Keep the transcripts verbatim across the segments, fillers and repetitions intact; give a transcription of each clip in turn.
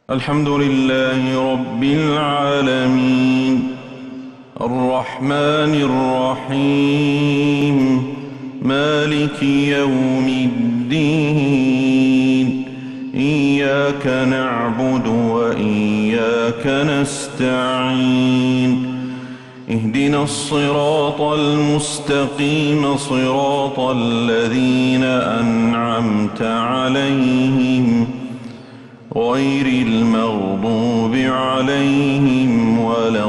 الحمد لله رب العالمين الرحمن الرحيم مالك يوم الدين إياك نعبد وإياك نستعين اهدنا الصراط المستقيم صراط الذين أنعمت عليهم غير المغضوب عليهم ولا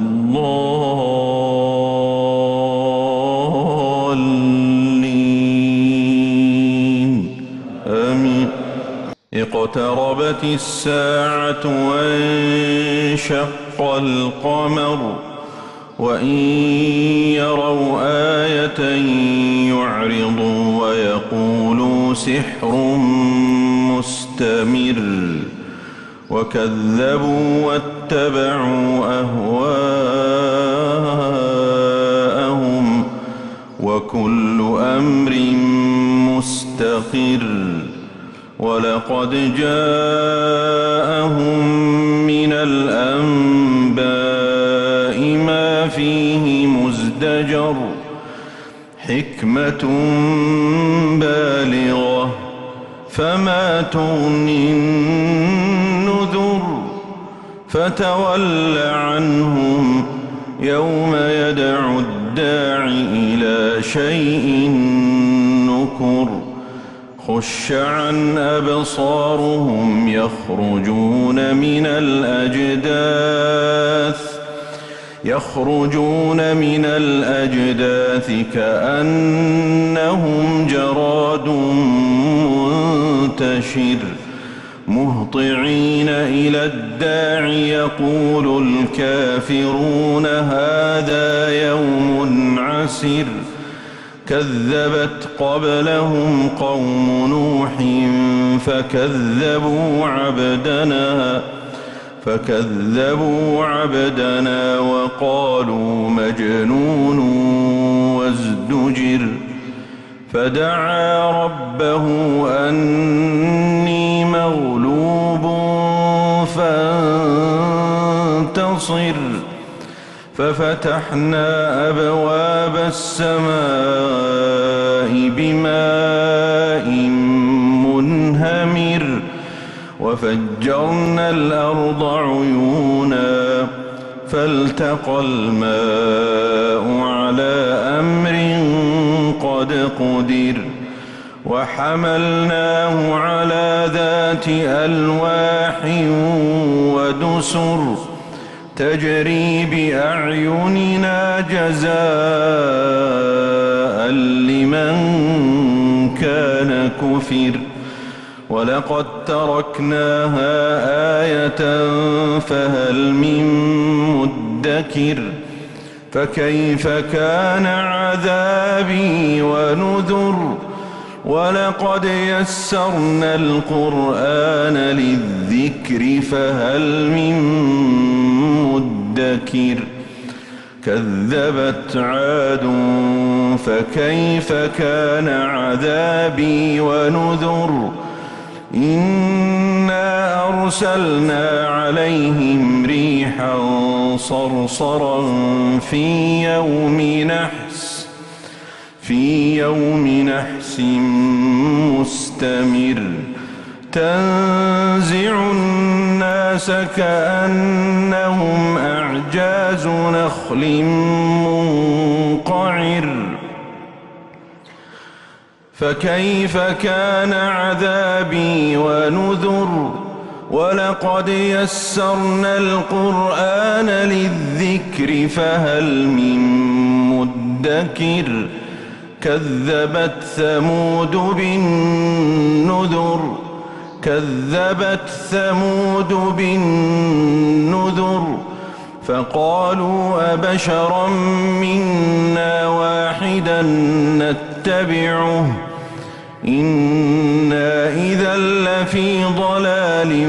الضالين آمين. اقتربت الساعة وانشق القمر وإن يروا آية يعرضوا ويقولوا سحر مستمر وكذبوا واتبعوا أهواءهم وكل أمر مستقر ولقد جاءهم من الأنباء ما فيه مزدجر حكمة بالغة فما تغني النذر فتول عنهم يوم يدعو الداع إلى شيء نكر خش عن أبصارهم يخرجون من الأجداث يخرجون من الأجداث كأنهم جراد منتشر مهطعين إلى الداع يقول الكافرون هذا يوم عسر كذبت قبلهم قوم نوح فكذبوا عبدنا فكذبوا عبدنا وقالوا مجنون وازدجر فدعا ربه أني مغلوب فانتصر ففتحنا أبواب السماء بماء منهمر وفجرنا الأرض عيونا فالتقى الماء على أمر قد قدر وحملناه على ذات ألواح ودسر تجري بأعيننا جزاء لمن كان كفر ولقد تركناها آية فهل من مدكر فكيف كان عذابي ونذر ولقد يسرنا القرآن للذكر فهل من مدكر كذبت عاد فكيف كان عذابي ونذر إنا أرسلنا عليهم ريحا صرصرا في يوم نحس في يوم نحس مستمر تنزع الناس كأنهم أعجاز نخل منقعر فكيف كان عذابي ونذر ولقد يسرنا القرآن للذكر فهل من مدكر كذبت ثمود بالنذر كذبت ثمود بالنذر فقالوا أبشرا منا واحدا نتبعه إنا إذا لفي ضلال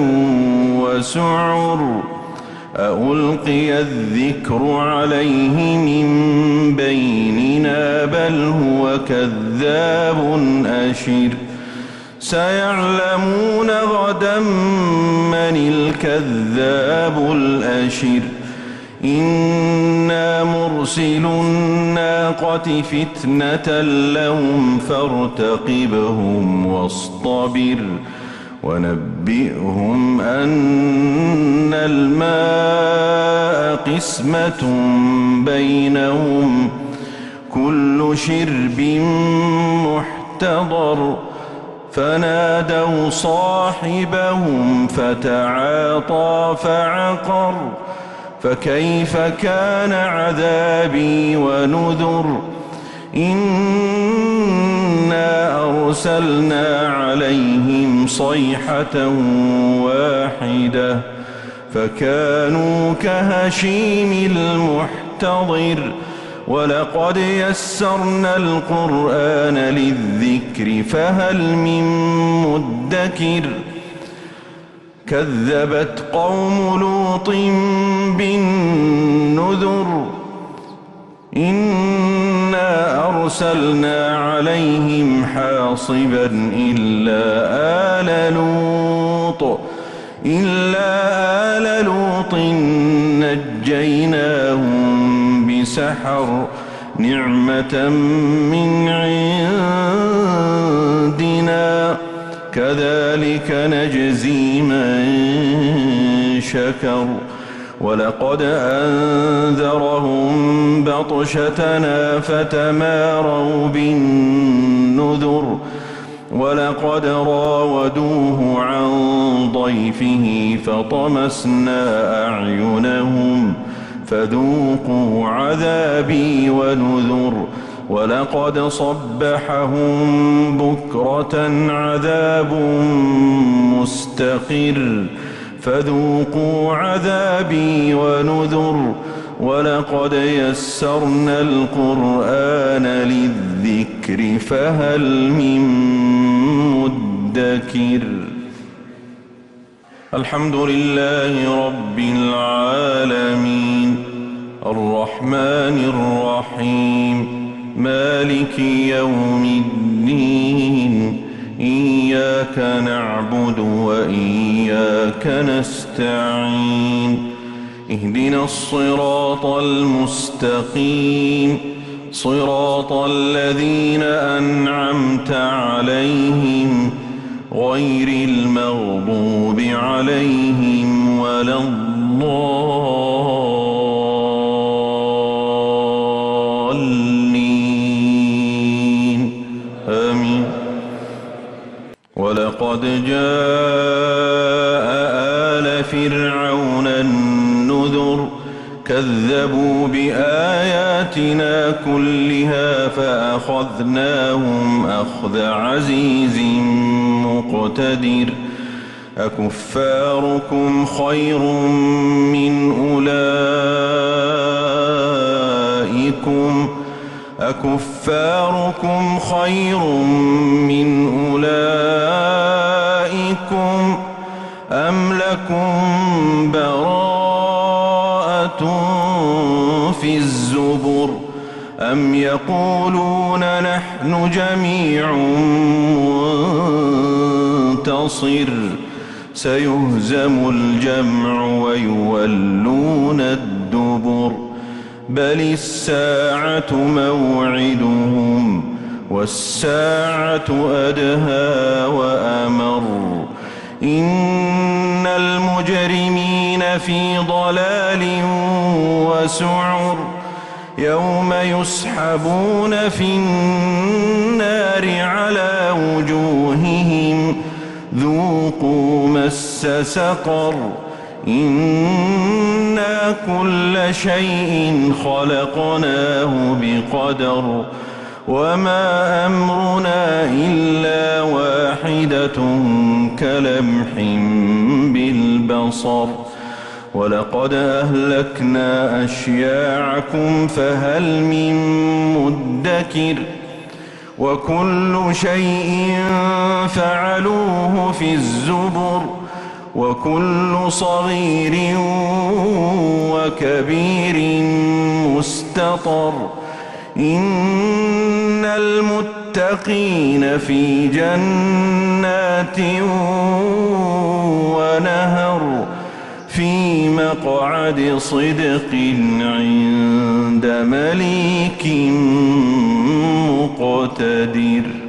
وسعر ألقي الذكر عليه من بيننا بل هو كذاب أشر سيعلمون غدا من الكذاب الأشر إنا مرسل الناقة فتنة لهم فارتقبهم واصطبر ونبئهم أن الماء قسمة بينهم كل شرب محتضر فنادوا صاحبهم فتعاطى فعقر فكيف كان عذابي ونذر إنا أرسلنا عليهم صيحة واحدة فكانوا كهشيم المحتضر ولقد يسرنا القرآن للذكر فهل من مدكر كذبت قوم لوط بالنذر إنا أرسلنا عليهم حاصبا إلا آل لوط إلا آل لوط نجيناهم بسحر نعمة من عندنا كذلك نجزي من شكر ولقد أنذرهم بطشتنا فتماروا بالنذر ولقد راودوه عن ضيفه فطمسنا أعينهم فذوقوا عذابي ونذر ولقد صبحهم بكرة عذاب مستقر فذوقوا عذابي ونذر ولقد يسرنا القرآن للذكر فهل من مدكر الحمد لله رب العالمين الرحمن الرحيم مالك يوم الدين إياك نعبد وإياك نستعين اهدنا الصراط المستقيم صراط الذين أنعمت عليهم غير المغضوب عليهم ولا الضالين آمين ولقد جاء آل فرعون النذر كذبوا بآياتنا كلها فأخذناهم أخذ عزيز مقتدر أكفاركم خير من أولئكم أكفاركم خير من أولئكم أم لكم براءة في الزبر أم يقولون نحن جميع منتصر سيهزم الجمع ويولون الدبر بل الساعة موعدهم والساعة أدهى وأمر إن المجرمين في ضلال وسعر يوم يسحبون في النار على وجوههم ذوقوا مس سقر إنا كل شيء خلقناه بقدر وما أمرنا إلا واحدة كلمح بالبصر ولقد أهلكنا أشياعكم فهل من مدكر وكل شيء فعلوه في الزبر وكل صغير وكبير مستطر إن المتقين للمتقين في جنات ونهر في مقعد صدق عند مليك مقتدر.